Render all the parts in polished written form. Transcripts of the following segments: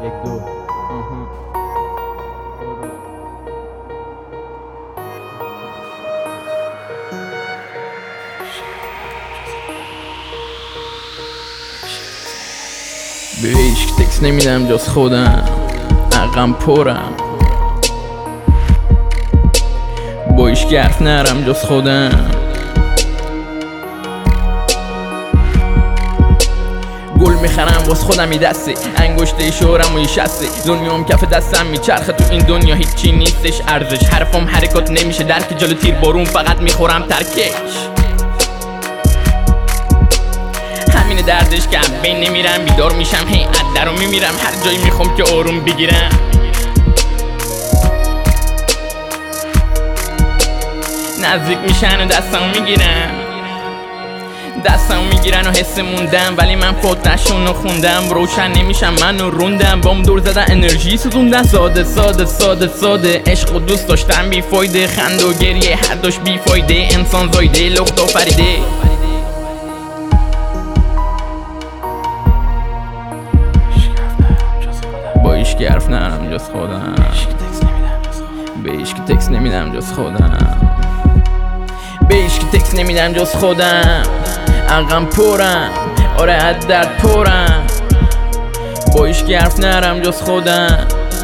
دو به هیچ تکس نمیدم جز خودم، عقم پرم، با هیچ حرف نرم جز خودم. گل میخرم واس خودم یه دسته، انگشته شورم و یه شسته، دنیام کف دستم میچرخه، تو این دنیا هیچی نیستش ارزش، حرفم حرکات نمیشه درک، جلو تیر بارون فقط میخورم ترکش. همین دردش که بین نمیرم، بیدار میشم هی عده رو میمیرم، هر جایی میخوام که آروم بگیرم. نزدیک میشن و دستم میگیرن و حس موندم، ولی من فوتنشون رو خوندم. روشن نمیشم من رو روندم، بام دور زدن انرژی سوزوندن. ساده ساده ساده ساده عشق و دوست داشتم بی فایده، خند و گریه هر دوش بی فایده، انسان زایده لخت و فریده. با هیچ حرف نرم جز خودم، به هیچ تکس نمیدم جز خودم، به هیچ تکس نمیدم جز خودم. عقم پرم، آره از درد پرم، با هیچ حرف نرم جز خودم.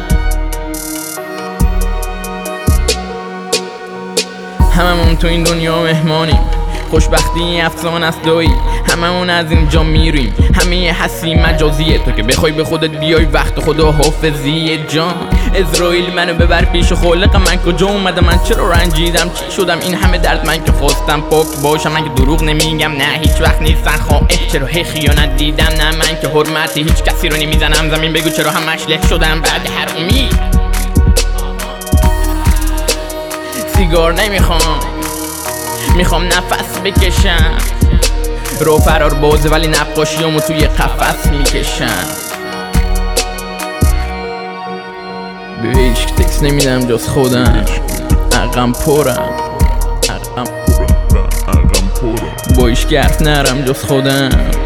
هممون تو این دنیا مهمانیم، خوشبختی افسانه است دایی، هممون از اینجا میریم، همه هستی مجازیه، تو که بخوای به خودت بیای وقت خدا حافظی جان. اسرائیل منو ببر پیش خالق، من کجا اومدم، من چرا رنجیدم، چی شدم این همه درد، من که خواستم پاک باشم، من که دروغ نمیگم، نه هیچ وقت نیستن خائن، چرا هی خیانت دیدم، نه من که حرمت هیچ کسی رو نمیزنم زمین، بگو چرا همش له شدم بعد هر امید. سیگار نمیخوام، میخوام نفس بکشم، رو فرار بازه ولی نقاشیامو توی قفس میکشم. به هیچ تکس نمیدم جز خودم، عقم پرم، با هیچ حرف نرم جز خودم.